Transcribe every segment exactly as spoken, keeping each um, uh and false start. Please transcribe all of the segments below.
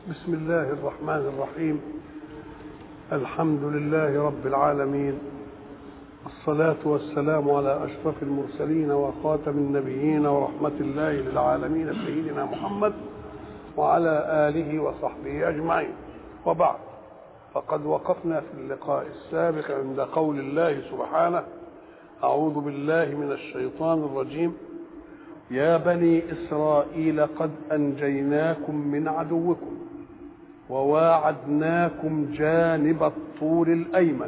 بسم الله الرحمن الرحيم. الحمد لله رب العالمين، الصلاة والسلام على أشرف المرسلين وخاتم النبيين ورحمة الله للعالمين سيدنا محمد وعلى آله وصحبه أجمعين، وبعد، فقد وقفنا في اللقاء السابق عند قول الله سبحانه: أعوذ بالله من الشيطان الرجيم: يا بني إسرائيل قد أنجيناكم من عدوكم وواعدناكم جانب الطور الأيمن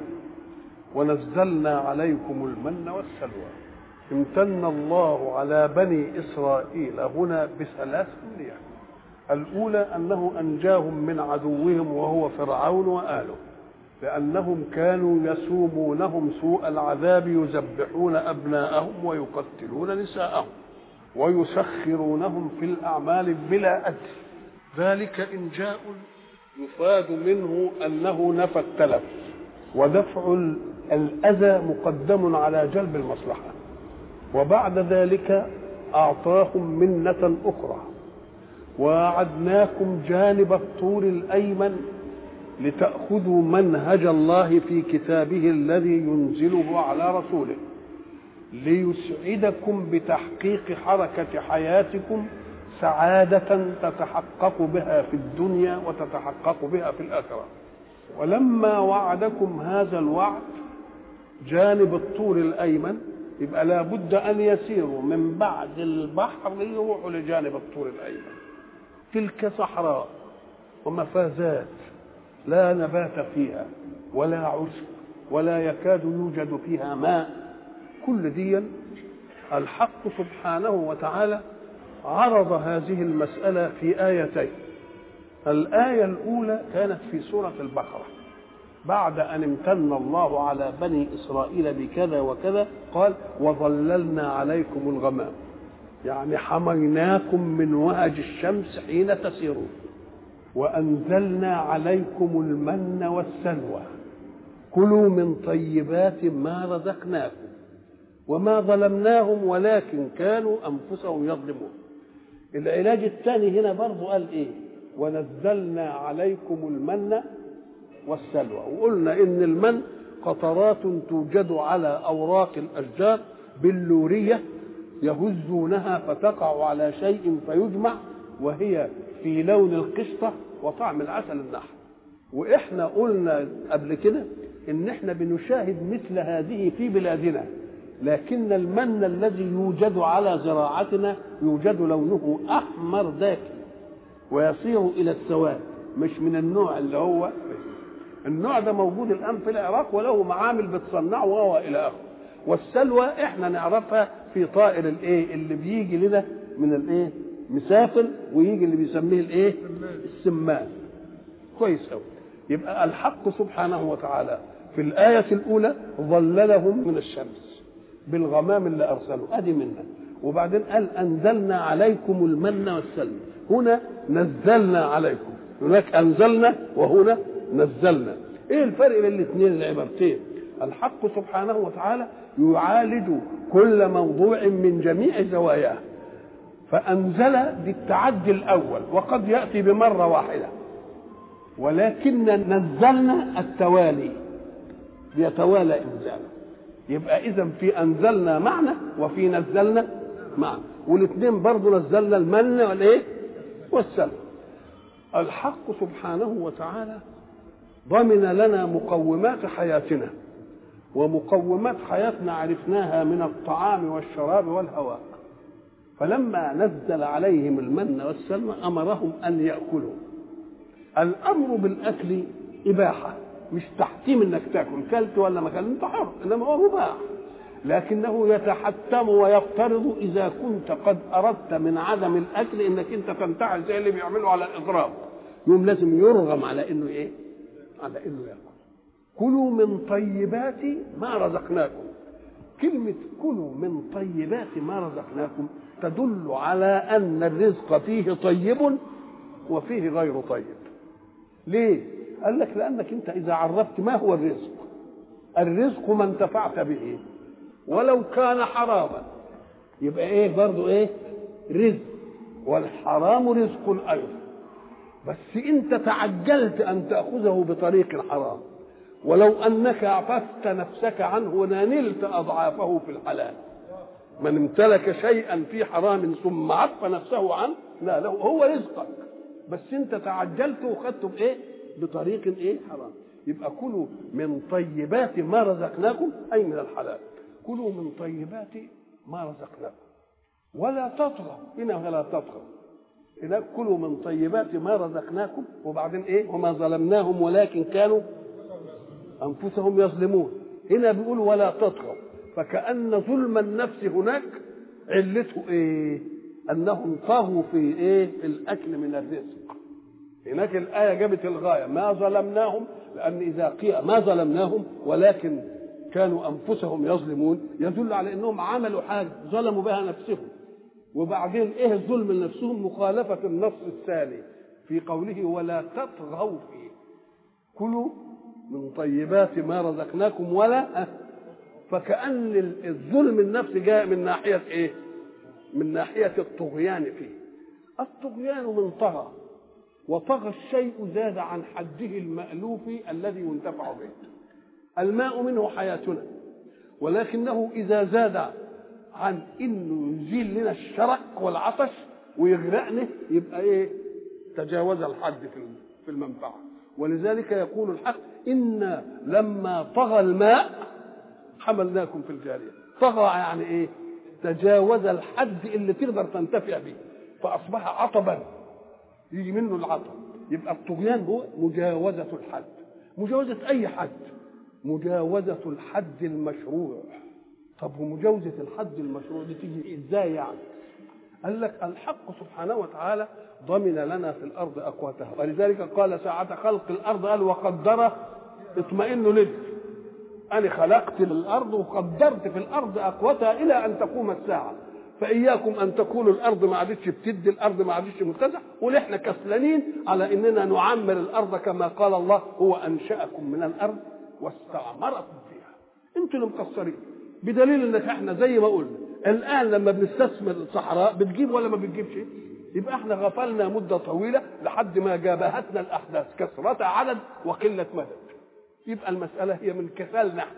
ونزلنا عليكم المن والسلوى. امتن الله على بني إسرائيل هنا بثلاث أمنيات. الأولى أنه أنجاهم من عدوهم وهو فرعون وآله، لأنهم كانوا يسومونهم سوء العذاب، يذبحون أبناءهم ويقتلون نساءهم ويسخرونهم في الأعمال بلا أجر. ذلك إنجاء يفاد منه أنه نفى التلف، ودفع الأذى مقدم على جلب المصلحة. وبعد ذلك أعطاهم منة أخرى: وأعدناكم جانب الطور الأيمن لتأخذوا منهج الله في كتابه الذي ينزله على رسوله، ليسعدكم بتحقيق حركة حياتكم سعادة تتحقق بها في الدنيا وتتحقق بها في الآخرة. ولما وعدكم هذا الوعد جانب الطور الأيمن، يبقى لا بد أن يسيروا من بعد البحر ليروحوا لجانب الطور الأيمن. تلك صحراء ومفازات لا نبات فيها ولا عشب ولا يكاد يوجد فيها ماء. كل دي الحق سبحانه وتعالى عرض هذه المسألة في آيتين. الآية الأولى كانت في سورة البقرة، بعد أن امتن الله على بني إسرائيل بكذا وكذا قال: وظللنا عليكم الغمام، يعني حميناكم من وهج الشمس حين تسيرون، وأنزلنا عليكم المن والسلوى، كلوا من طيبات ما رزقناكم، وما ظلمناهم ولكن كانوا أنفسهم يظلمون. العلاج الثاني هنا برضو قال إيه؟ ونزلنا عليكم المن والسلوى. وقلنا إن المن قطرات توجد على أوراق الأشجار بلورية يهزونها فتقع على شيء فيجمع، وهي في لون القشطة وطعم العسل النحل. وإحنا قلنا قبل كده إن إحنا بنشاهد مثل هذه في بلادنا، لكن المن الذي يوجد على زراعتنا يوجد لونه أحمر داكن ويصير إلى السواد، مش من النوع اللي هو النوع ده موجود الآن في العراق وله معامل بتصنعه وهو إلى آخره. والسلوى إحنا نعرفها في طائر الإيه اللي بيجي لنا من الإيه مسافر، ويجي اللي بيسميه الإيه السمان. كويس أوي. يبقى الحق سبحانه وتعالى في الآية الأولى ظللهم من الشمس بالغمام اللي أرسله، أدي منا. وبعدين قال: أنزلنا عليكم المن والسلوى. هنا نزلنا عليكم، هناك أنزلنا وهنا نزلنا. إيه الفرق بين الاثنين العبارتين؟ الحق سبحانه وتعالى يعالج كل موضوع من جميع زواياه، فأنزل بالتعدي الأول وقد يأتي بمرة واحدة، ولكن نزلنا التوالي يتوالى إنزاله. يبقى إذن في أنزلنا معنى وفي نزلنا معنى، والاثنين برضو نزلنا المن والإيه والسلوى. الحق سبحانه وتعالى ضمن لنا مقومات حياتنا، ومقومات حياتنا عرفناها من الطعام والشراب والهواء. فلما نزل عليهم المن والسلوى أمرهم أن يأكلوا. الأمر بالأكل إباحة، مش تحتيم انك تاكل، كلت ولا ما كلت انت حر، انما هو مباح، لكنه يتحتم ويفترض اذا كنت قد اردت من عدم الاكل انك انت تنتحل زي اللي بيعملوا على الاضراب، يوم لازم يرغم على انه ايه؟ على انه ياكل. كلوا من طيبات ما رزقناكم. كلمه كلوا من طيبات ما رزقناكم تدل على ان الرزق فيه طيب وفيه غير طيب. ليه؟ قال لك لأنك أنت إذا عرفت ما هو الرزق، الرزق ما انتفعت به ولو كان حراما، يبقى إيه برضو إيه؟ رزق. والحرام رزق أيضا. بس انت تعجلت ان تاخذه بطريق حرام، ولو انك عففت نفسك عنه ونالت اضعافه في الحلال. من امتلك شيئا في حرام ثم عف نفسه عنه لا له هو رزقك، بس انت تعجلت وخدته بايه؟ بطريق ايه؟ حرام. يبقى كلوا من طيبات ما رزقناكم، اي من الحلال. كلوا من طيبات ما رزقناكم ولا تطغوا. هنا ولا تطغوا، هناك كلوا من طيبات ما رزقناكم، وبعدين ايه؟ وما ظلمناهم ولكن كانوا انفسهم يظلمون. هنا بيقول ولا تطغوا، فكأن ظلم النفس هناك علته ايه؟ انهم طغوا في ايه؟ في الاكل من الرزق. هناك الآية جابت الغاية ما ظلمناهم، لأن إذا قيل ما ظلمناهم ولكن كانوا أنفسهم يظلمون يدل على أنهم عملوا حاجة ظلموا بها نفسهم. وبعدين إيه الظلم لنفسهم؟ مخالفة النص الثاني في قوله ولا تطغوا فيه. كلوا من طيبات ما رزقناكم ولا، فكأن الظلم النفسي جاء من ناحية إيه؟ من ناحية الطغيان فيه. الطغيان من طغى، وطغى الشيء زاد عن حده المألوف الذي ينتفع به. الماء منه حياتنا، ولكنه إذا زاد عن إنه يزيل لنا الشرق والعطش ويغرقنا يبقى إيه؟ تجاوز الحد في المنفعة. ولذلك يقول الحق إن لما طغى الماء حملناكم في الجارية. طغى يعني إيه؟ تجاوز الحد اللي تقدر تنتفع به فأصبح عطبا يجي منه العطب. يبقى الطغيان هو مجاوزة الحد. مجاوزة أي حد؟ مجاوزة الحد المشروع. طب ومجاوزة الحد المشروع دي تيجي إزاي يعني؟ قال لك الحق سبحانه وتعالى ضمن لنا في الأرض أقواتها، ولذلك قال ساعة خلق الأرض قال وقدر اطمئن لد. أنا خلقت الأرض وقدرت في الأرض أقواتها إلى أن تقوم الساعة. فإياكم أن تقولوا الأرض ما عادتش بتدي، الأرض ما عادتش متسع، ونحن كسلانين على إننا نعمر الأرض كما قال الله هو أنشأكم من الأرض واستعمركم فيها. أنتوا اللي مقصرين، بدليل إنك إحنا زي ما قلنا الآن لما بنستثمر الصحراء بتجيب ولا ما بتجيبش؟ يبقى إحنا غفلنا مدة طويلة لحد ما جابهتنا الأحداث كثرة عدد وقلة مدد. يبقى المسألة هي من كسالنا إحنا.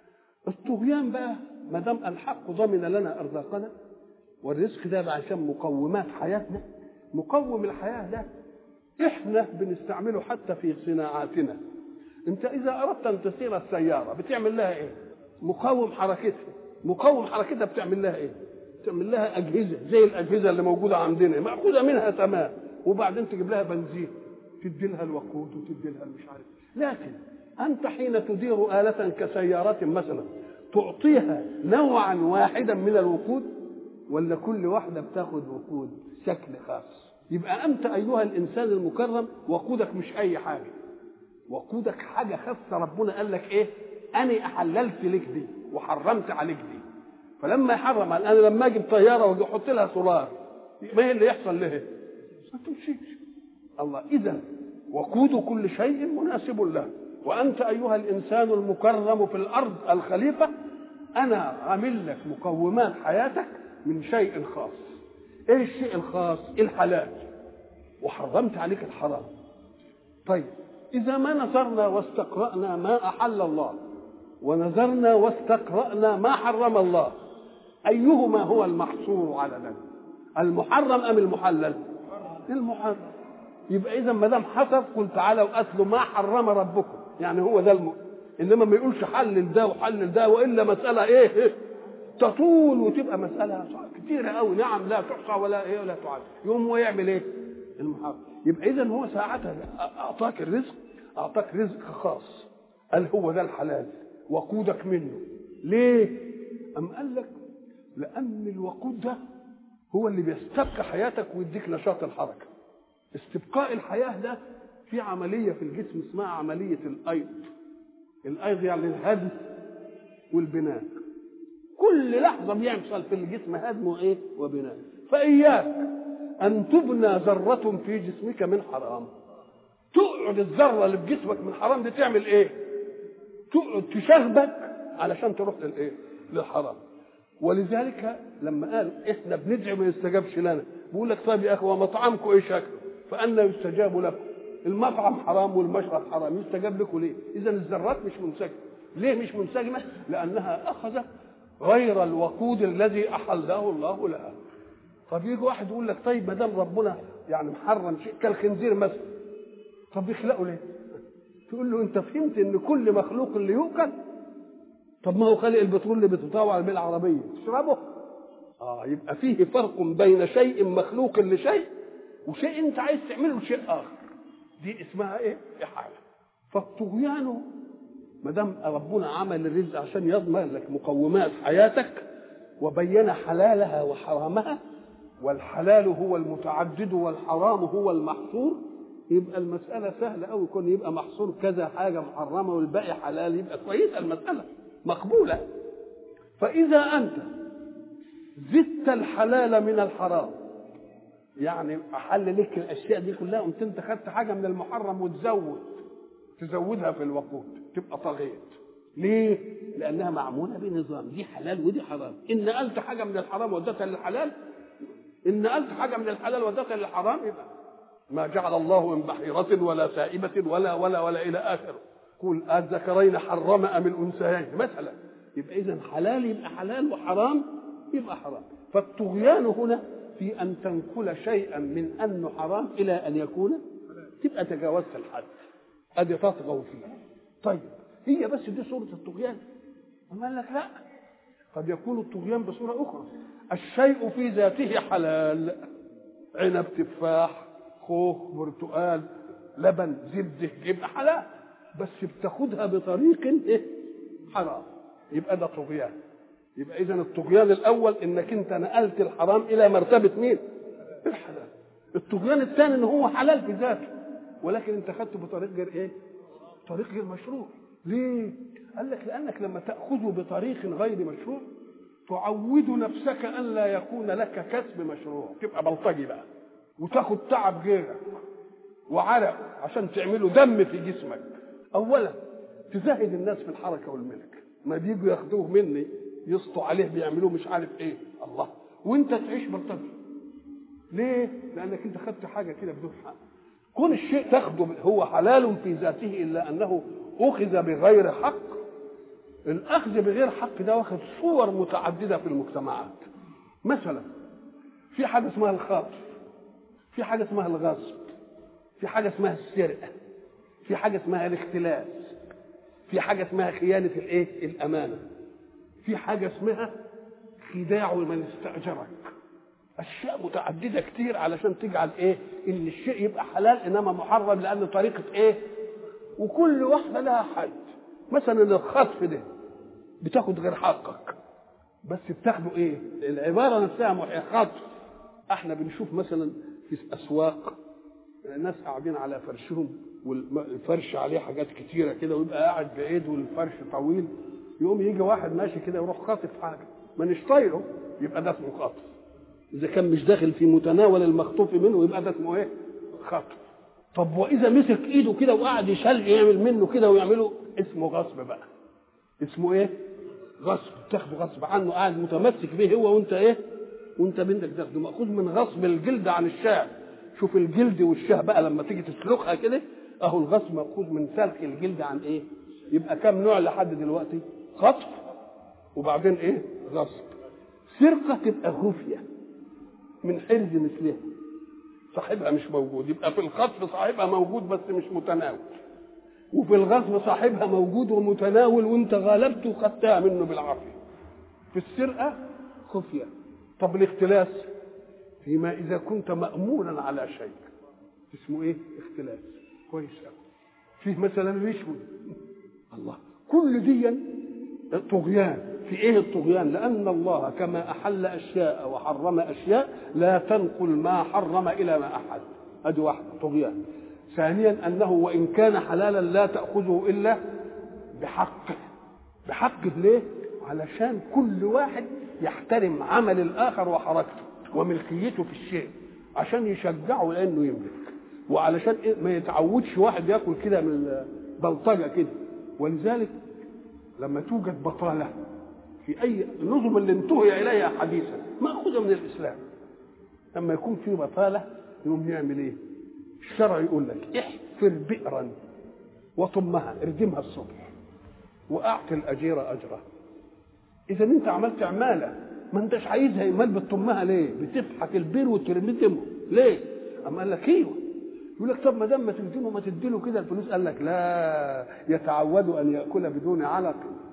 الطغيان بقى ما دام الحق ضمن لنا أرزاقنا والرزق ده عشان مقومات حياتنا، مقوم الحياة ده احنا بنستعمله حتى في صناعاتنا. انت اذا اردت ان تسير السيارة بتعمل لها ايه؟ مقوم حركتها. مقوم حركتها بتعمل لها ايه؟ بتعمل لها اجهزة زي الاجهزة اللي موجودة عندنا مأخوذة منها تمام، وبعدين تجيب لها بنزين تدي لها الوقود وتدي لها مش عارف. لكن انت حين تدير آلة كسيارات مثلا تعطيها نوعا واحدا من الوقود ولا كل واحدة بتاخد وقود شكل خاص؟ يبقى أنت أيها الإنسان المكرم وقودك مش أي حاجة، وقودك حاجة خاصة. ربنا قال لك إيه؟ أنا أحللت لك دي وحرمت عليك دي. فلما يحرم، أنا لما أجيب طيارة وأجي أحط لها سولار ما هي اللي يحصل له؟ ما تمشيش. الله إذا وقود كل شيء مناسب له. وأنت أيها الإنسان المكرم في الأرض الخليفة أنا عامل لك مقومات حياتك من شيء خاص. ايه الشيء الخاص؟ الحلال، وحرمت عليك الحرام. طيب اذا ما نظرنا واستقرأنا ما احل الله ونظرنا واستقرأنا ما حرم الله، ايهما هو المحصور على ذلك؟ المحرم ام المحلل؟ المحرم. يبقى اذا ما دام حصل قل تعالوا اتلوا ما حرم ربكم، يعني هو ده الم... انما ما يقولش حلل ده وحلل ده، والا مساله ايه, إيه؟ تطول وتبقى مسألة كتيرة قوي. نعم لا تحصى ولا ايه ولا تعد. يوم هو يعمل ايه؟ المحرم. يبقى اذا هو ساعتها اعطاك الرزق، اعطاك رزق خاص قال هو ده الحلال وقودك منه. ليه؟ ام قال لك لان الوقود ده هو اللي بيستبقى حياتك ويديك نشاط الحركة. استبقاء الحياة ده في عملية في الجسم اسمها عملية الايض. الايض يعني الهدم والبناء. كل لحظة بيحصل في الجسم هدم وايه وبناء. فإياك أن تبنى ذرة في جسمك من حرام. تقعد الذرة اللي في جسمك من حرام دي تعمل ايه؟ تقعد تشغبك علشان تروح للايه؟ للحرام. ولذلك لما قال احنا بندعي ما يستجابش لنا، بيقول لك طيب يا اخي ومطعمكم ايه شكله؟ فأنا يستجاب لكم. المطعم حرام والمشرب حرام، يستجاب لكم ليه؟ إذا الذرات مش منسجمة. ليه مش منسجمة؟ لأنها أخذت غير الوقود الذي أحله الله لها. طب يجي واحد يقول لك طيب ما دام ربنا يعني محرم شيء كالخنزير مثلا، طب يخلقه ليه؟ تقول له أنت فهمت إن كل مخلوق اللي يؤكل؟ طب ما هو خالق البترول اللي بتطاوع بالعربية تشربه. آه يبقى فيه فرق بين شيء مخلوق لشيء وشيء أنت عايز تعمله شيء آخر. دي اسمها إيه؟ إحالة. فالطغيان ما دام ربنا عمل الرزق عشان يضمن لك مقومات حياتك وبين حلالها وحرامها، والحلال هو المتعدد والحرام هو المحصور، يبقى المسألة سهلة أوي. يكون يبقى محصور كذا حاجة محرمة والباقي حلال، يبقى كويسة المسألة مقبولة. فإذا أنت زدت الحلال من الحرام، يعني أحل لك الأشياء دي كلها، قمت أنت خدت حاجة من المحرم وتزود تزودها في الوقود، تبقى طغيت. ليه؟ لأنها معمولة بنظام، دي حلال ودي حرام. إن نقلت حاجة من الحرام ودتها للحلال، إن نقلت حاجة من الحلال ودتها للحرام، يبقى ما جعل الله من بحيرة ولا سائبة ولا ولا ولا إلى آخره. قل الذكرين حرم أم الأنثيين مثلا. يبقى إذا حلال يبقى حلال وحرام يبقى حرام. فالطغيان هنا في أن تنقل شيئا من أنه حرام إلى أن يكون تبقى تجاوزت الحد، أدي تطغوا فيه. طيب هي بس دي صورة الطغيان؟ قال لك لا، قد يكون الطغيان بصورة أخرى. الشيء في ذاته حلال، عنب، تفاح، خوخ، برتقال، لبن، زبده، يبقى حلال، بس بتاخدها بطريق ايه؟ حرام، يبقى ده طغيان. يبقى اذا الطغيان الاول انك انت نقلت الحرام الى مرتبه مين؟ الحلال. الطغيان الثاني ان هو حلال في ذاته ولكن انت خدته بطريق غير ايه؟ طريق غير مشروع. ليه؟ قال لك لانك لما تاخذه بطريق غير مشروع تعود نفسك ان لا يكون لك كسب مشروع، تبقى بلطجي بقى وتاخد تعب غيرك وعرق عشان تعمله دم في جسمك. اولا تزهد الناس في الحركه والملك، ما بيجوا ياخدوه مني يسطوا عليه بيعملوه مش عارف ايه، الله، وانت تعيش بلطجي. ليه؟ لانك انت خدت حاجه كده بدون حق. كون الشيء تاخده هو حلال في ذاته الا انه اخذ بغير حق. الاخذ بغير حق ده واخد صور متعدده في المجتمعات. مثلا في حاجه اسمها الخطف، في حاجه اسمها الغصب، في حاجه اسمها السرقه، في حاجه اسمها الاختلاس، في حاجه اسمها خيانه الايه؟ الامانه، في حاجه اسمها خداع من استاجرك. اشياء متعدده كتير علشان تجعل ايه؟ ان الشيء يبقى حلال انما محرم لان طريقه ايه؟ وكل واحده لها حد. مثلا الخطف ده بتاخد غير حقك بس بتاخده ايه؟ العباره نفسها خطف. احنا بنشوف مثلا في اسواق ناس قاعدين على فرشهم والفرش عليه حاجات كتيره كده ويبقى قاعد بعيد والفرش طويل، يقوم يجي واحد ماشي كده يروح خاطف حاجه ما نش طايره، يبقى ده اسمه خطف. اذا كان مش داخل في متناول المخطوف منه يبقى ده اسمه ايه؟ خطف. طب واذا مسك ايده كده وقعد يشل يعمل منه كده ويعمله، اسمه غصب بقى. اسمه ايه؟ غصب، تاخده غصب عنه، قاعد متمسك به هو وانت ايه؟ وانت بنتك تاخده، ماخوذ من غصب الجلد عن الشاه. شوف الجلد والشاه بقى لما تيجي تسلخها كده، اهو الغصب ماخوذ من سلخ الجلد عن ايه؟ يبقى كم نوع لحد دلوقتي؟ خطف وبعدين ايه؟ غصب. سرقه تبقى خفيه من حرز مثلها، صاحبها مش موجود، يبقى في الخطف صاحبها موجود بس مش متناول، وفي الغصب صاحبها موجود ومتناول وانت غالبته وخدتها منه بالعافيه. في السرقه خفيه. طب الاختلاس فيما اذا كنت مامونا على شيء اسمه ايه؟ اختلاس. كويس قوي. فيه مثلا الرشوه، الله، كل دي طغيان. في ايه الطغيان؟ لان الله كما احل اشياء وحرم اشياء لا تنقل ما حرم الى ما احل. ادي واحده طغيان. ثانيا انه وان كان حلالا لا تاخذه الا بحقه. بحقه ليه؟ علشان كل واحد يحترم عمل الاخر وحركته وملكيته في الشيء عشان يشجعه لانه يملك، وعلشان ما يتعودش واحد ياكل كده من بلطجه كده. ولذلك لما توجد بطاله في اي النظم اللي انتهي اليها حديثا ماخوذه من الاسلام، لما يكون في بطاله يقوم يعمل ايه؟ الشرع يقول لك احفر بئرا وطمها، اردمها الصبح واعطي الاجير اجره. اذا انت عملت عماله ما انتش عايزها، امال بتطمها ليه؟ بتفحت البير وتردمه ليه؟ اما قال لك ايوه. يقول لك طب ما دام ما تردمه ما تديله كده الفلوس. قال لك لا، يتعود ان ياكل بدون علق،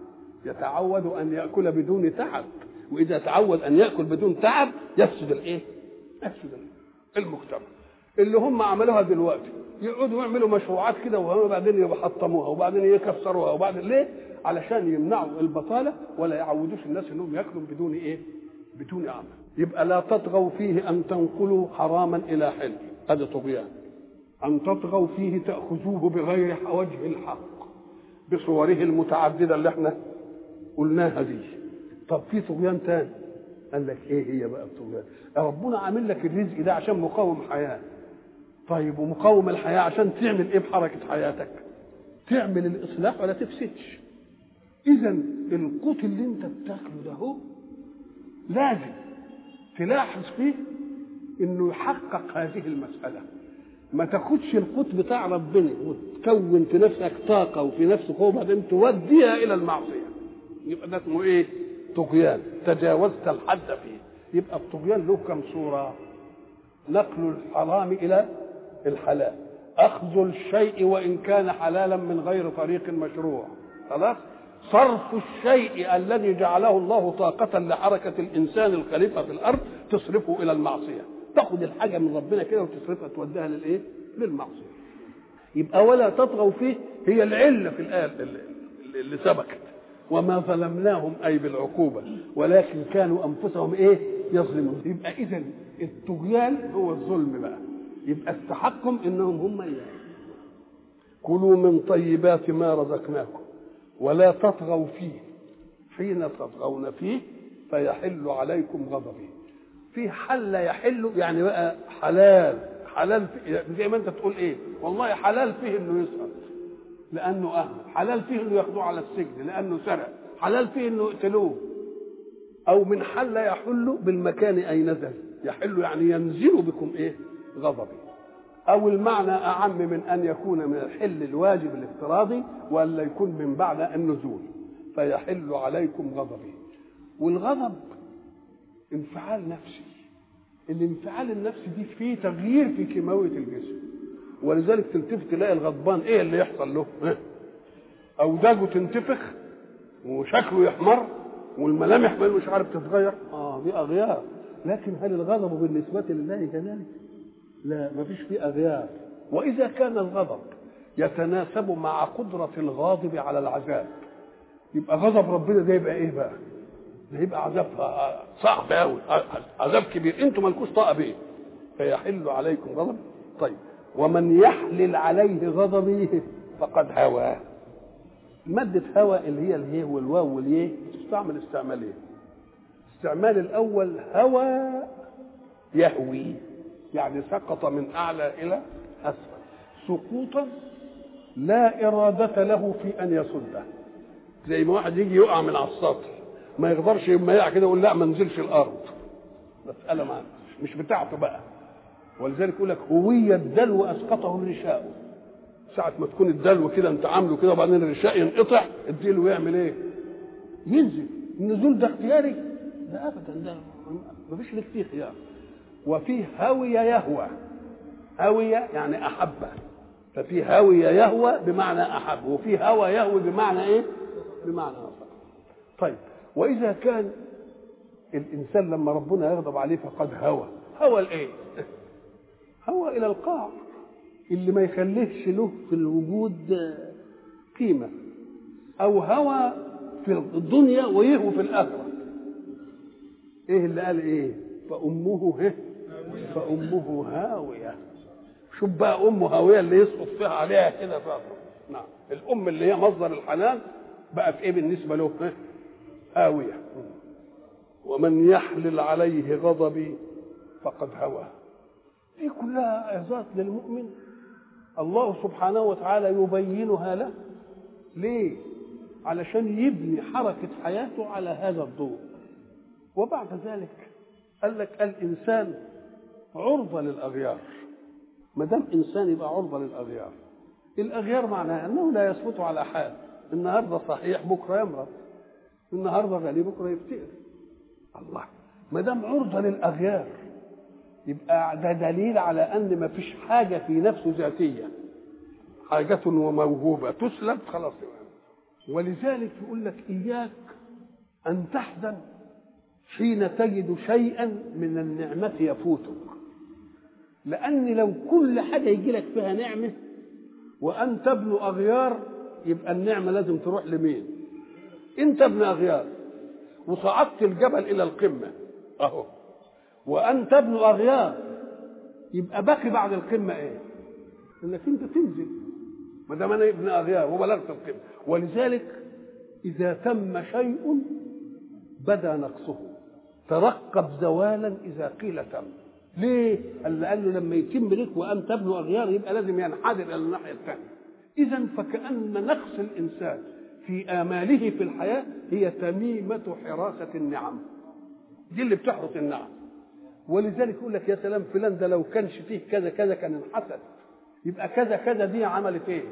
يتعود ان ياكل بدون تعب، واذا تعود ان ياكل بدون تعب يفسد الايه؟ يفسد المجتمع. اللي هم عملوها دلوقتي يقعدوا يعملوا مشروعات كده وبعدين يحطموها وبعدين يكسروها وبعدين ليه؟ علشان يمنعوا البطاله ولا يعودوش الناس انهم ياكلوا بدون ايه؟ بدون عمل. يبقى لا تطغوا فيه ان تنقلوا حراما الى حل، هذا طغيان. ان تطغوا فيه تاخذوه بغير وجه الحق بصوره المتعدده اللي احنا قلناها دي. طب في طغيان تاني، قال لك ايه هي بقى الطغيان؟ ربنا عامل لك الرزق ده عشان مقاوم حياه. طيب ومقاوم الحياه عشان تعمل ايه بحركه حياتك؟ تعمل الاصلاح ولا تفسدش. اذا القوت اللي انت بتاكله ده هو لازم تلاحظ فيه انه يحقق هذه المساله. ما تاخدش القوت بتاع ربنا وتكون في نفسك طاقه وفي نفسك قوه بعدين توديها الى المعصيه، يبقى ده اسمه ايه؟ طغيان، تجاوزت الحد فيه. يبقى الطغيان له كم صوره؟ نقل الحرام الى الحلال، اخذ الشيء وان كان حلالا من غير طريق مشروع، خلاص، صرف الشيء الذي جعله الله طاقة لحركة الإنسان الخليفة في الأرض تصرفه إلى المعصية. تأخذ الحاجة من ربنا كده وتصرفها توديها للإيه؟ للمعصية. يبقى ولا تطغوا فيه هي العلة في الآية اللي سبقت، وما ظلمناهم أي بالعقوبة ولكن كانوا أنفسهم إيه؟ يظلمون. يبقى إذن الطغيان هو الظلم بقى. يبقى التحكم إنهم هم إيه؟ كلوا من طيبات ما رزقناكم ولا تطغوا فيه حين تطغون فيه فيحل عليكم غضبي. في حل يحل يعني بقى حلال، حلال زي ما انت تقول ايه؟ والله حلال فيه انه يسرق لانه اهمل، حلال فيه انه ياخذوه على السجن لانه سرق، حلال فيه انه يقتلوه. او من حل يحل بالمكان اي نزل، يحل يعني ينزل بكم ايه؟ غضبي. او المعنى اعم من ان يكون من الحل الواجب الافتراضي ولا يكون من بعد النزول، فيحل عليكم غضبي. والغضب انفعال نفسي، الانفعال النفسي دي فيه تغيير في كيماويه الجسم، ولذلك تلتفت تلاقي الغضبان ايه اللي يحصل له؟ اوداجه تنتفخ وشكله يحمر والملامح مش عارف تتغير، اه دي اغيار. لكن هل الغضب بالنسبه لله كذلك؟ لا، ما فيش فيه أغيار. وإذا كان الغضب يتناسب مع قدرة الغاضب على العذاب يبقى غضب ربنا ده يبقى إيه بقى؟ ده يبقى عذاب صعب أوي، عذاب كبير أنتم مالكوش طاقة بيه. فيحل عليكم غضب. طيب ومن يحلل عليه غضبه فقد هوى. مادة هوى اللي هي الهي والواو واليه تستعمل استعمالين. استعمال الأول هوى يهوي يعني سقط من اعلى الى اسفل سقوطا لا اراده له في ان يصده. زي ما واحد يجي يقع من على السطح ما يقدرش لما يقع كده يقول لا ما انزلش الارض، مساله ما مش بتاعته بقى. ولذلك يقول لك هوية الدلو اسقطه الرشاء. ساعه ما تكون الدلو كده انت عامله كده وبعدين الرشاء ينقطع الدلو يعمل ايه؟ ينزل. النزول ده اختياري؟ ده ابدا، ده ما فيش فيه خيار. وفيه هوي يهوى، هوي يعني أحب، ففي هوي يهوى بمعنى أحب، وفي هوى يهوي بمعنى إيه؟ بمعنى أصح. طيب وإذا كان الإنسان لما ربنا يغضب عليه فقد هوى، هوى الإيه؟ هوى إلى القاع اللي ما يخليهش له في الوجود قيمة، أو هوى في الدنيا ويهوى في الآخرة. إيه اللي قال إيه؟ فأمه هه فأمه هاوية. شوف بقى أمه هاوية اللي يسقط فيها عليها كده فاطمة. نعم الأم اللي هي مصدر الحنان بقى في إيه بالنسبة له؟ هاوية. ومن يحلل عليه غضبي فقد هوى. دي كلها إعزاز للمؤمن الله سبحانه وتعالى يبينها له. ليه؟ علشان يبني حركة حياته على هذا الضوء. وبعد ذلك قال لك الإنسان عرضة للأغيار، ما دام انسان يبقى عرضه للاغيار. الاغيار معناها انه لا يثبت على حال، النهارده صحيح بكره يمرض، النهارده غني بكره يفتقر. الله، ما دام عرضه للاغيار يبقى ده دليل على ان ما فيش حاجه في نفسه ذاتيه، حاجه وموهوبه تسلب خلاص. ولذلك يقول لك اياك ان تحزن حين تجد شيئا من النعمه يفوتك، لان لو كل حاجه يجي لك فيها نعمه وانت ابن اغيار يبقى النعمه لازم تروح لمين؟ انت ابن اغيار وصعدت الجبل الى القمه اهو، وانت ابن اغيار يبقى باقي بعد القمه ايه؟ انك انت تنزل، ما دام انا ابن اغيار وبلغت القمه. ولذلك اذا تم شيء بدا نقصه، ترقب زوالا اذا قيل تم. ليه؟ قال له لما يتم لك وانت ابن اغيار يبقى لازم ينحدر الى الناحيه الثانيه. اذا فكأن نقص الانسان في آماله في الحياة هي تميمة حراسة النعم، دي اللي بتحرس النعم. ولذلك يقول لك يا سلام فلان ده لو كانش فيه كذا كذا كان انحسد، يبقى كذا كذا دي عملت ايه؟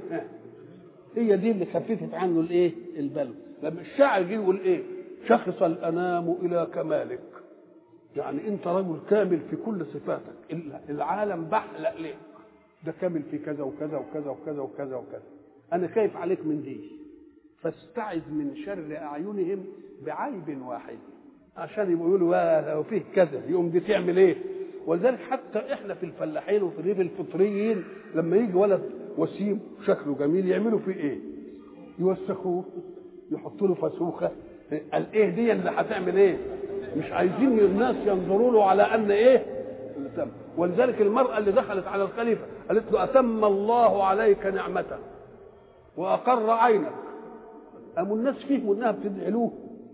هي دي اللي خففت عنه الايه؟ البلوى. لما الشاعر يجي يقول ايه؟ شخص الانام الى كمالك، يعني انت رجل كامل في كل صفاتك، العالم بحلق ليك، ده كامل في كذا وكذا وكذا وكذا وكذا وكذا، انا خايف عليك من دي، فاستعذ من شر اعينهم بعيب واحد، عشان يبقوا يقولوا لو فيه كذا يقوم دي تعمل ايه. ولذلك حتى احنا في الفلاحين وفي الريف الفطريين لما يجي ولد وسيم شكله جميل يعملوا فيه ايه؟ يوسخوه، يحطوا له فسوخه، قال ايه دي اللي هتعمل ايه؟ مش عايزين الناس ينظروا له على ان ايه اللي تم. ولذلك المراه اللي دخلت على الخليفه قالت له اتم الله عليك نعمته واقر عينك، قاموا الناس فهموا انها بتدعي له،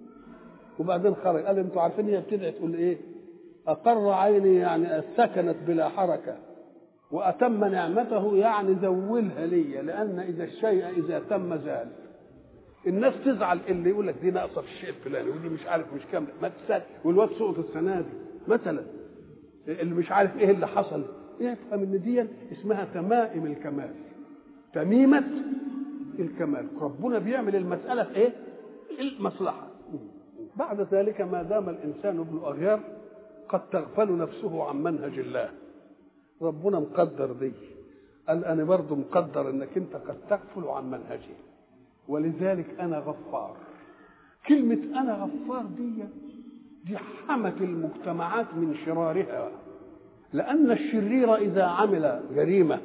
وبعدين خرج قال انتوا عارفين هي بتدعي تقول ايه؟ اقر عيني يعني سكنت بلا حركه، واتم نعمته يعني زولها لي، لان اذا الشيء اذا تم زال. الناس تزعل اللي يقول لك دي ناقصه في الشيء الفلاني ودي مش عارف مش كامله، ما تسال والواد سقط السنه دي مثلا، اللي مش عارف ايه اللي حصل، يفهم ان دي اسمها تمائم الكمال، تميمه الكمال. ربنا بيعمل المساله في ايه؟ المصلحه. بعد ذلك ما دام الانسان ابن اغيار قد تغفل نفسه عن منهج الله، ربنا مقدر دي، قال انا برضه مقدر انك انت قد تغفل عن منهجي، ولذلك انا غفار. كلمه انا غفار دي دي حمت المجتمعات من شرارها، لان الشرير اذا عمل جريمه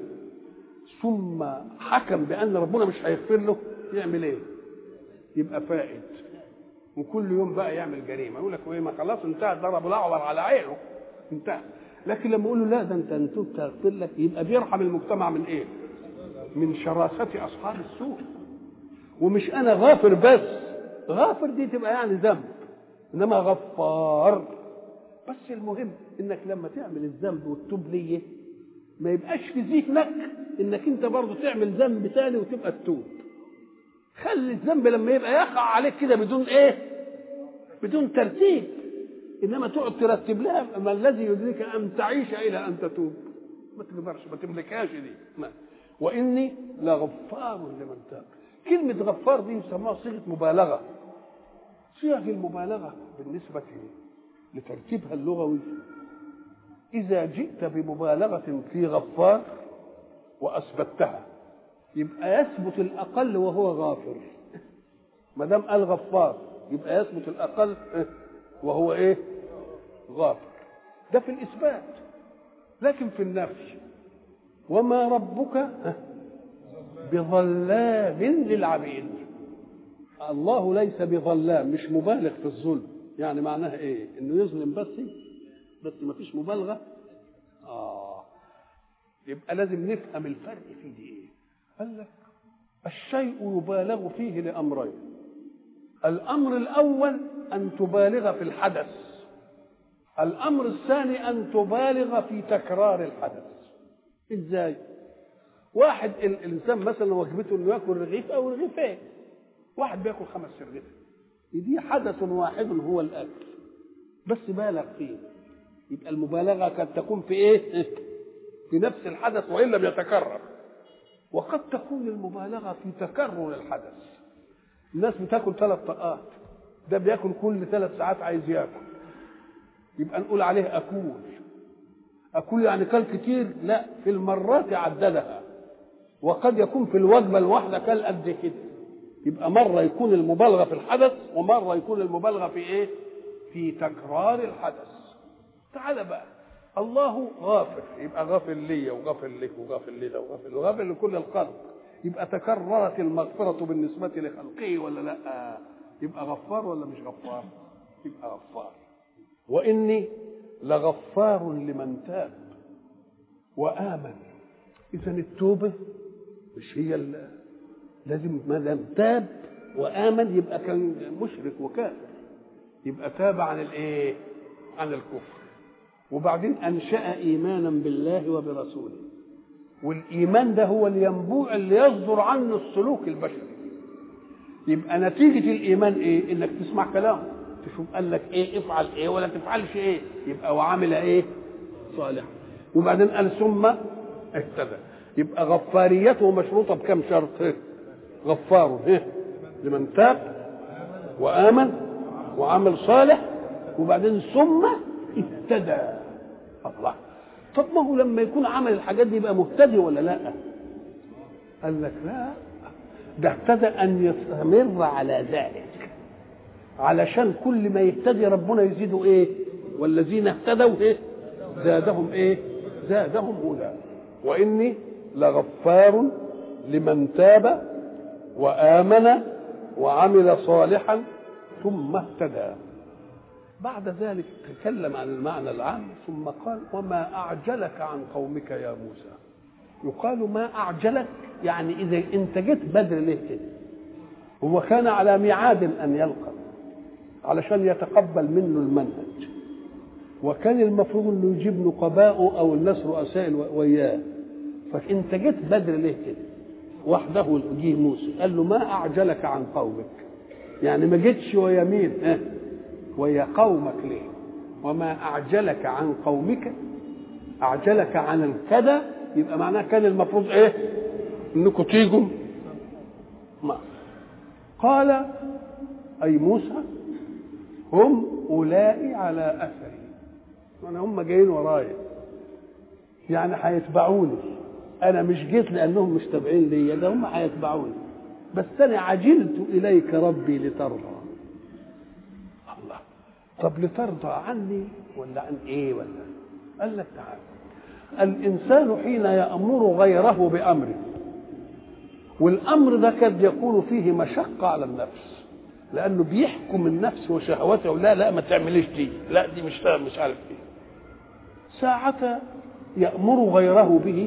ثم حكم بان ربنا مش هيغفر له يعمل ايه؟ يبقى فائد، وكل يوم بقى يعمل جريمه، يقول لك ايه ما خلاص انتهى، ضرب الاعور على عينه انتهى. لكن لما يقول له لا ده انت انت تغفر لك، يبقى بيرحم المجتمع من ايه؟ من شراسه اصحاب السوء. ومش انا غافر بس، غافر دي تبقى يعني ذنب، انما غفار بس المهم انك لما تعمل الذنب وتتوب ليه ما يبقاش في ذهنك انك انت برضه تعمل ذنب ثاني وتبقى تتوب. خلي الذنب لما يبقى يقع عليك كده بدون ايه؟ بدون ترتيب، انما تقعد ترتب لها. ما الذي يدريك ان تعيش الى ان تتوب؟ ما تقدرش، ما تملكهاش دي. ما. واني لغفار لمن تاب. كلمه غفار دي يسموها صيغه مبالغه. صيغ المبالغه بالنسبه لترتيبها اللغوي اذا جئت بمبالغه في غفار واثبتها يبقى يثبت الاقل وهو غافر. ما دام قال غفار يبقى يثبت الاقل وهو ايه؟ غافر. ده في الاثبات. لكن في النفي وما ربك بظلام للعبيد. الله ليس بظلام، مش مبالغ في الظلم. يعني معناها ايه؟ انه يظلم بس بس ما فيش مبالغه. اه يبقى لازم نفهم الفرق في دي ايه. قال لك الشيء يبالغ فيه لامرين. الامر الاول ان تبالغ في الحدث، الامر الثاني ان تبالغ في تكرار الحدث. ازاي؟ واحد الانسان مثلا وجبته انه ياكل رغيف او رغيفين، واحد بياكل خمس رغيف، دي حدث واحد هو الاكل بس بالغ فيه. يبقى المبالغه قد تكون في ايه؟ في في نفس الحدث وإن لم يتكرر. وقد تكون المبالغة في تكرر الحدث. الناس بتاكل ثلاث طاقات، ده بياكل كل ثلاث ساعات عايز ياكل، يبقى نقول عليه أكول. أكول يعني كل كتير؟ لا، في المرات عددها. وقد يكون في الوجبة الواحدة كل قد كده. يبقى مرة يكون المبالغة في الحدث، ومرة يكون المبالغة في إيه؟ في تكرار الحدث. تعال بقى، الله غافر، يبقى غافر لي وغافر لك وغافر لنا وغافر وغافر لكل الخلق. يبقى تكررت المغفرة بالنسبة لخلقه ولا لا؟ يبقى غفار ولا مش غفار؟ يبقى غفار. وإني لغفار لمن تاب وآمن. إذا التوبة مش هي اللي لازم، ما دام تاب وآمن يبقى كان مشرك وكافر، يبقى تاب عن الايه؟ عن الكفر. وبعدين أنشأ إيمانا بالله وبرسوله، والإيمان ده هو الينبوع اللي يصدر عنه السلوك البشري. يبقى نتيجة الإيمان إيه؟ إنك تسمع كلامه، تشوف قال لك إيه افعل إيه ولا تفعلش إيه، يبقى وعمل إيه؟ صالح. وبعدين قال ثم اهتدى. يبقى غفاريته مشروطة بكم شرط؟ إيه؟ غفار إيه؟ لمن تاب وآمن وعمل صالح، وبعدين ثم اهتدى. الله، طب ما هو لما يكون عمل الحاجات دي يبقى مهتدي ولا لا؟ قال لك لا، ده اهتدى أن يستمر على ذلك، علشان كل ما يهتدي ربنا يزيده ايه؟ والذين اهتدوا ايه؟ زادهم ايه؟ زادهم هدى. وإني لغفار لمن تاب وآمن وعمل صالحا ثم اهتدى. بعد ذلك تكلم عن المعنى العام ثم قال وما أعجلك عن قومك يا موسى. يقال ما أعجلك يعني إذا أنت جيت بدر ليه كده؟ هو كان على ميعاد أن يلقى علشان يتقبل منه المنهج، وكان المفروض أنه يجيب نقباءه أو الناس رؤساء وياه. فأنت جيت بدر ليه كده؟ وحده جه موسى قال له ما أعجلك عن قومك، يعني ما جيتش ويا مين؟ ها؟ ويا قومك ليه؟ وما أعجلك عن قومك، أعجلك عن الكذا، يبقى معناه كان المفروض إيه؟ إنكم تيجوا. ما قال أي موسى هم أولئي على أثري، يعني هم جايين ورايا، يعني هيتبعوني. أنا مش جيت لأنهم مش تابعين لي، ده هم هيتبعوني، بس أنا عجلت إليك ربي لترضى. الله، طب لترضى عني ولا عن إيه ولا؟ قال لك تعالى، الإنسان حين يأمر غيره بأمره، والأمر ده قد يكون فيه مشقة على النفس، لأنه بيحكم النفس وشهوته، لا لا ما تعمليش دي، لا دي مش مش عارف ايه. ساعة يأمر غيره به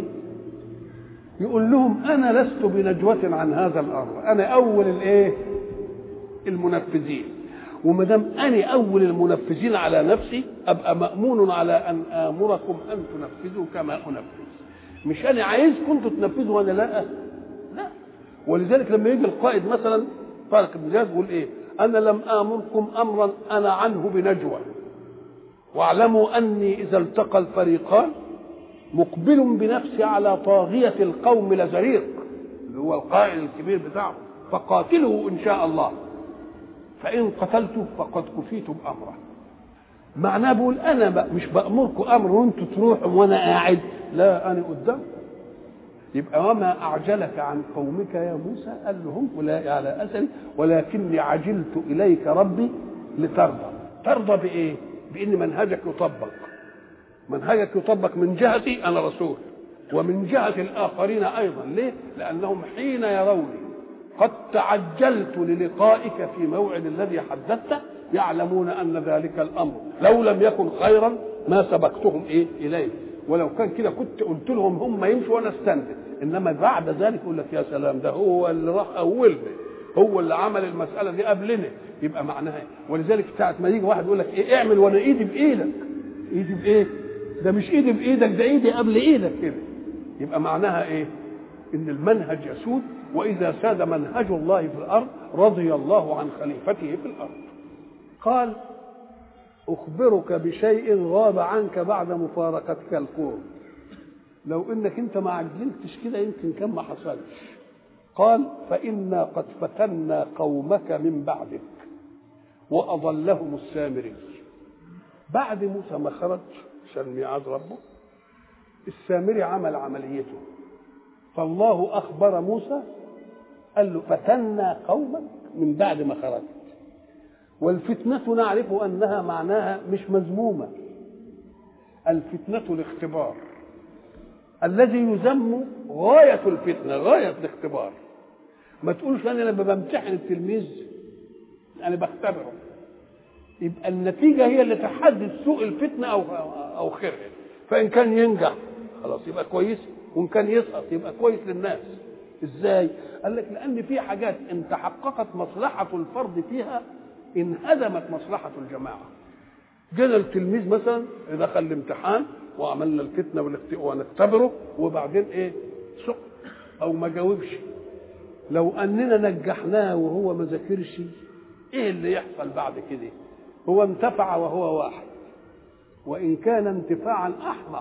يقول لهم أنا لست بنجوة عن هذا الأمر، أنا أول الإيه؟ المنفذين، وما دام أنا أول المنفذين على نفسي أبقى مأمون على أن آمركم أن تنفذوا كما أنفذ، مش أنا عايزكم تنفذوا وأنا لا لا. ولذلك لما يجي القائد مثلا طارق بن زياد يقول إيه؟ أنا لم آمركم أمرا أنا عنه بنجوى، واعلموا أني إذا التقى الفريقان مقبل بنفسي على طاغية القوم لزريق، اللي هو القائد الكبير بتاعه، فقاتله إن شاء الله، فإن قتلته فقد كفيت بأمره. معناه بقول أنا بقى مش بأمركم أمر وأنتوا تروحوا وأنا قاعد، لا أنا قدام. يبقى وما أعجلك عن قومك يا موسى، قال لهم أولئك على أثري ولكني عجلت إليك ربي لترضى. ترضى بإيه؟ بإن منهجك يطبق، منهجك يطبق من جهتي أنا رسول، ومن جهة الآخرين أيضا. ليه؟ لأنهم حين يروني قد تعجلت للقائك في موعد الذي حددته يعلمون أن ذلك الأمر لو لم يكن خيرا ما سبقتهم إيه إليه، ولو كان كده كنت قلت لهم هم يمشوا وأنا استنزل، إنما بعد ذلك يقول لك يا سلام ده هو اللي راح أولنا، هو اللي عمل المسألة دي قبلنا، يبقى معناها إيه؟ ولذلك ساعة ما يجي واحد يقول لك إيه اعمل وأنا إيدي بإيدك، إيدي بإيه؟ ده مش إيدي بإيدك، ده إيدي قبل إيدك كده، يبقى معناها إيه؟ إن المنهج يسود، وإذا ساد منهج الله في الأرض رضي الله عن خليفته في الأرض. قال أخبرك بشيء غاب عنك بعد مفارقتك القوم. لو انك انت ما عجلتش كده يمكن كان ما حصلش. قال فإنا قد فتنا قومك من بعدك وأضلهم السامري. بعد موسى ما خرج عشان ميعاد ربه، السامري عمل عمليته، فالله أخبر موسى قال له فتنا قومك من بعد ما خرجت. والفتنة نعرف أنها معناها مش مذمومة، الفتنة الاختبار الذي يذم غاية الفتنة، غاية الاختبار. ما تقولش أنا لما بمتحن التلميذ أنا بختبره، يبقى النتيجة هي اللي تحدد سوء الفتنة أو أو خيرها. فإن كان ينجح خلاص يبقى كويس، وإن كان يسقط يبقى كويس للناس. إزاي؟ قال لك لأن في حاجات إن تحققت مصلحة الفرد فيها انهدمت مصلحة الجماعة. جينا التلميذ مثلا دخل الامتحان وعملنا الفتنة ونختبره وبعدين إيه؟ سقط أو ما جاوبش. لو أننا نجحناه وهو ما ذاكرش إيه اللي يحصل بعد كده؟ هو انتفع وهو واحد، وإن كان انتفاعا أحمق،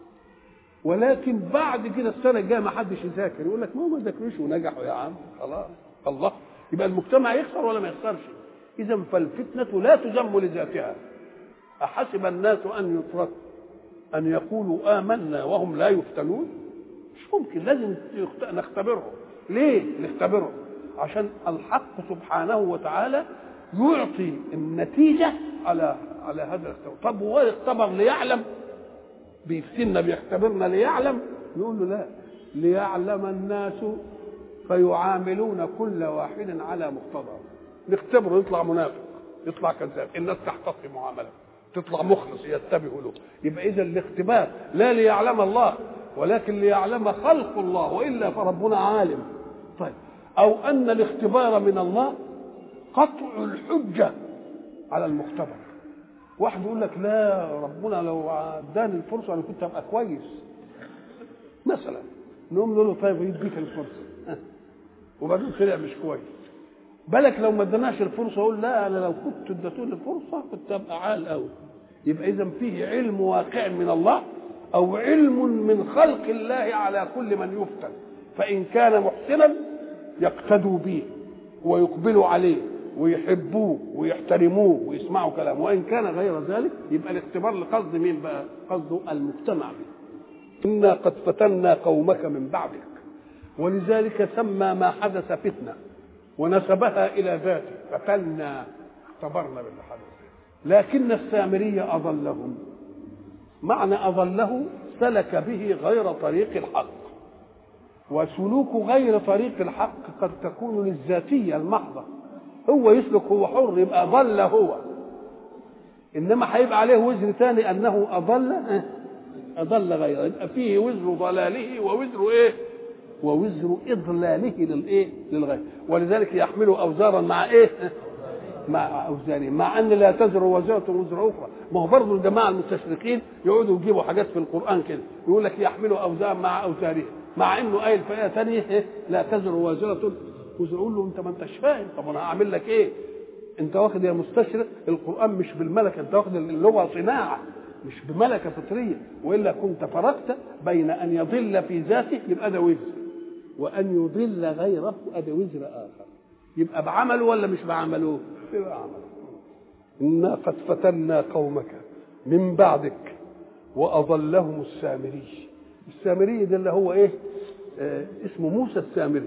ولكن بعد كده السنة الجاية ما حدش يذاكر، يقول لك ما هو ما ذاكروش ونجحوا يا عم خلاص الله، يبقى المجتمع يخسر ولا ما يخسرش؟ إذا فالفتنة لا تذم لذاتها. أحسب الناس أن يتركوا أن يقولوا آمنا وهم لا يفتنون؟ مش ممكن، لازم نختبرهم. ليه نختبرهم؟ عشان الحق سبحانه وتعالى يعطي النتيجة على على هذا الاختبار. طب هو يختبر ليعلم؟ بيفتنا بيختبرنا ليعلم؟ نقول له لا، ليعلم الناس فيعاملون كل واحد على مقتضاه. نختبره يطلع منافق، يطلع كذاب، الناس تحتفي معامله، تطلع مخلص يتبعوا له. يبقى اذا الاختبار لا ليعلم الله ولكن ليعلم خلق الله، والا فربنا عالم. طيب، او ان الاختبار من الله قطع الحجه على المختبر. واحد يقول لك لا ربنا لو اداني الفرصه انا كنت ابقى كويس مثلا، نقوم نقول له طيب يديك الفرصه وبعدين طلع مش كويس. بالك لو ما اداناش الفرصه اقول لا انا لو كنت اديتوني الفرصه كنت ابقى عال قوي. يبقى اذا فيه علم واقع من الله او علم من خلق الله على كل من يفتن، فان كان محسنا يقتدوا به ويقبلوا عليه ويحبوه ويحترموه ويسمعوا كلامه، وان كان غير ذلك يبقى الاختبار لقصد مين بقى؟ قصده المجتمع به. انا قد فتنا قومك من بعدك، ولذلك سمى ما حدث فتنه ونسبها الى ذاته، فتنا اختبرنا باللي حدث. لكن السامري اضلهم. معنى اضله سلك به غير طريق الحق، وسلوك غير طريق الحق قد تكون للذاتيه المحضه، هو يسلك هو حر يبقى ضل هو، انما هيبقى عليه وزر ثاني انه اضل اضل غيره، يبقى فيه وزر ضلاله ووزر ايه؟ ووزر اضلاله للايه؟ للغير. ولذلك يحملوا اوزارا مع ايه؟ مع اوزارهم، مع ان لا تزر وزاره وزر اخرى. ما هو برضه الجماعه المستشرقين يقعدوا يجيبوا حاجات في القران كده يقول لك يحملوا اوزارا مع اوزارهم، مع انه قايل في ايه ثانيه لا تزر وزاره وزر. اقول له انت ما انتش فاهم، طب انا هعمل لك ايه؟ انت واخد يا مستشرق القران مش بالملكه، انت واخد اللغه صناعه مش بملكه فطريه، والا كنت فرقت بين ان يضل في ذاته يبقى ده وزر، وان يضل غيره ادي وزر اخر. يبقى بعمله ولا مش بعمله؟ يبقى عمله. انا قد فتنا قومك من بعدك واضلهم السامري. السامري ده اللي هو ايه؟ آه اسمه موسى السامري.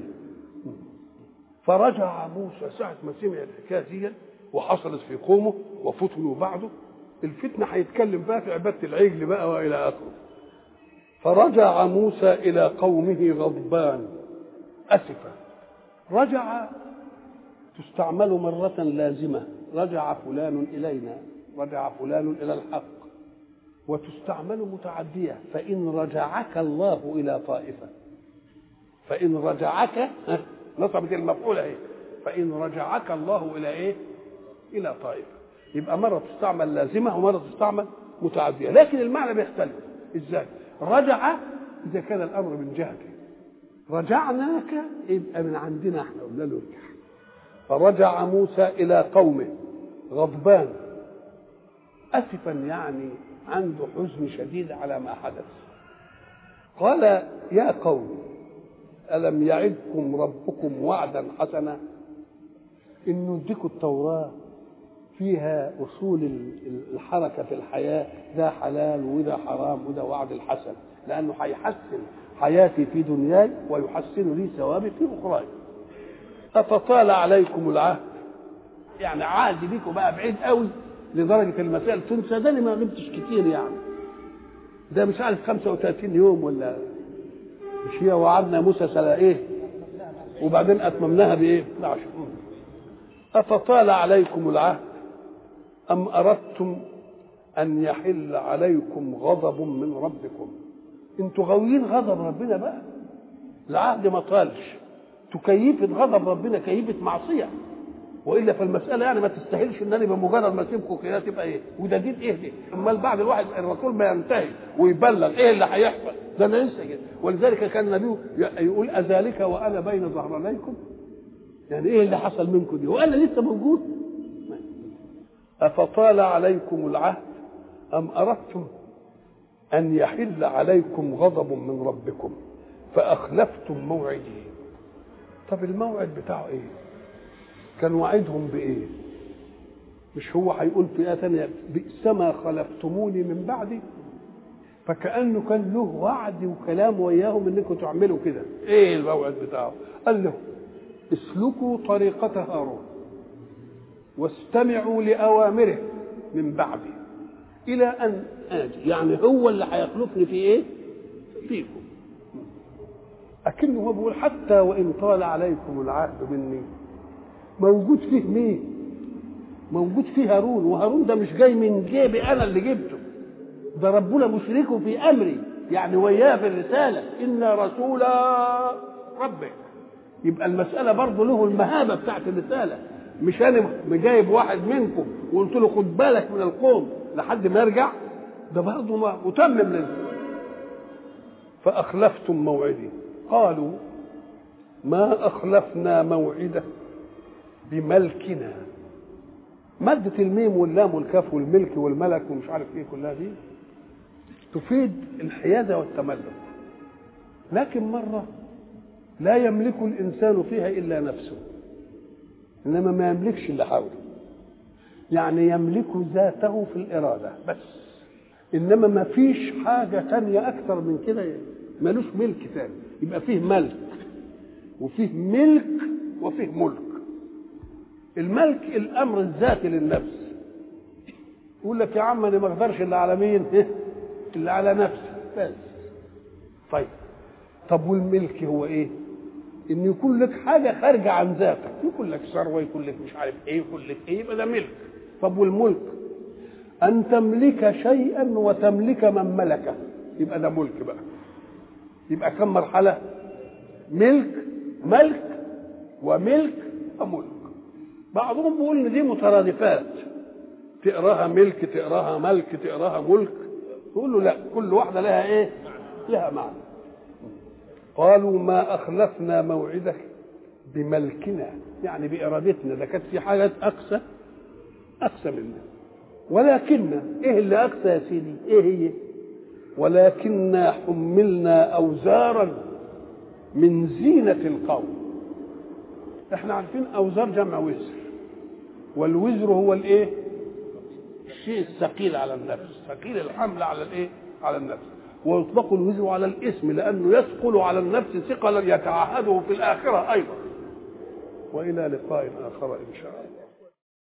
فرجع موسى ساعة ما سمع الحكاية دي وحصلت في قومه وفتنوا بعده، الفتنة هيتكلم بقى في عبادة العجل بقى وإلى آخره. فرجع موسى إلى قومه غضبان أسفا. رجع تستعمل مرة لازمة، رجع فلان إلينا، رجع فلان إلى الحق، وتستعمل متعدية، فإن رجعك الله إلى طائفة، فإن رجعك نصبت المفعول اهي، فإن رجعك الله إلى إيه؟ إلى طائفة. يبقى مرة تستعمل لازمة ومرة تستعمل متعدية، لكن المعنى بيختلف. إزاي؟ رجع إذا كان الأمر من جهته، رجعناك يبقى من عندنا احنا قلنا له ارجع. فرجع موسى إلى قومه غضبان أسفا، يعني عنده حزن شديد على ما حدث. قال يا قوم ألم يعدكم ربكم وعدا حسنا؟ إنه اديكم التوراة فيها أصول الحركة في الحياة، ده حلال وده حرام وده وعد الحسن، لأنه هيحسن حياتي في دنياي ويحسن لي ثوابي في أخراي. أفطال عليكم العهد، يعني عهدي بيكم بقى بعيد قوي لدرجة المسائل تنسى، ده اللي ما غبتش كتير يعني، ده مش عارف خمسة وثلاثين يوم ولا مش هي وعدنا موسى سنة ايه وبعدين أتممناها بايه؟ عشر. أفطال عليكم العهد أم أردتم أن يحل عليكم غضب من ربكم؟ انتوا غاويين غضب ربنا بقى، العهد ما طالش، تكيفة غضب ربنا كيفة معصية، والا فالمساله يعني ما تستاهلش ان انا بمجرد ما اسيبكم كده تبقى ايه وده دين ايه دي. امال بعد الواحد الرسول ما ينتهي ويبلغ ايه اللي هيحصل ده انا لسه كده. ولذلك كان النبي يقول اذلك وانا بين ظهرانيكم، يعني ايه اللي حصل منكم دي وانا لسه موجود. افطال عليكم العهد ام اردتم ان يحل عليكم غضب من ربكم فاخلفتم موعدي. طب الموعد بتاعه ايه؟ كان وعدهم بايه؟ مش هو هيقول في آية ثانية بئس ما خلفتموني من بعدي؟ فكأنه كان له وعد وكلام وياهم انكم تعملوا كده. ايه الموعد بتاعه؟ قال له اسلكوا طريقة هارون واستمعوا لأوامره من بعدي إلى أن آتي، يعني هو اللي هيخلفني في ايه؟ فيكم. لكنه هو بيقول حتى وإن طال عليكم العهد مني، موجود فيه مين؟ موجود فيه هارون، وهارون ده مش جاي من جيبي انا اللي جبته، ده ربنا مشركه في امري، يعني وياه في الرساله ان رسول ربك. يبقى المساله برضه له المهابه بتاعت الرساله، مش انا جايب واحد منكم وقلت له خد بالك من القوم لحد ما يرجع، ده برضه متمم لنا. فاخلفتم موعدي قالوا ما اخلفنا موعده بملكنا. مادة الميم واللام والكاف والملك والملك ومش عارف ايه كلها دي تفيد الحيادة والتملك، لكن مرة لا يملك الإنسان فيها إلا نفسه، إنما ما يملكش اللي حوله، يعني يملك ذاته في الإرادة بس، إنما ما فيش حاجة تانية أكثر من كده، ملوش ملك تاني. يبقى فيه ملك وفيه ملك وفيه ملك. الملك الامر الذاتي للنفس، يقول لك يا عم انا ما اقدرش الا على مين؟ الا على نفسي بس. طيب طب والملك هو ايه؟ ان يكون لك حاجه خارجه عن ذاتك، يكون لك ثروه، يكون لك مش عارف ايه، يكون لك ايه، يبقى ده ملك. طب والملك ان تملك شيئا وتملك من ملكه، يبقى ده ملك بقى. يبقى كم مرحله؟ ملك، ملك وملك وملك. بعضهم بيقول ان دي مترادفات، تقراها ملك تقراها ملك تقراها ملك، يقول له لا، كل واحده لها ايه؟ لها معنى. قالوا ما اخلفنا موعدك بملكنا، يعني بارادتنا، ده كانت في حاجات اقسى اقسى منا، ولكن ايه اللي اقسى يا سيدي؟ ايه هي؟ ولكننا حملنا اوزارا من زينه القوم. احنا عارفين اوزار جمع وزر، والوزر هو الايه؟ الشيء الثقيل على النفس، ثقيل الحمل على الايه؟ على النفس. ويطلق الوزر على الاسم لانه يثقل على النفس ثقلا يتعهده في الاخره ايضا. والى لقاء اخر ان شاء الله.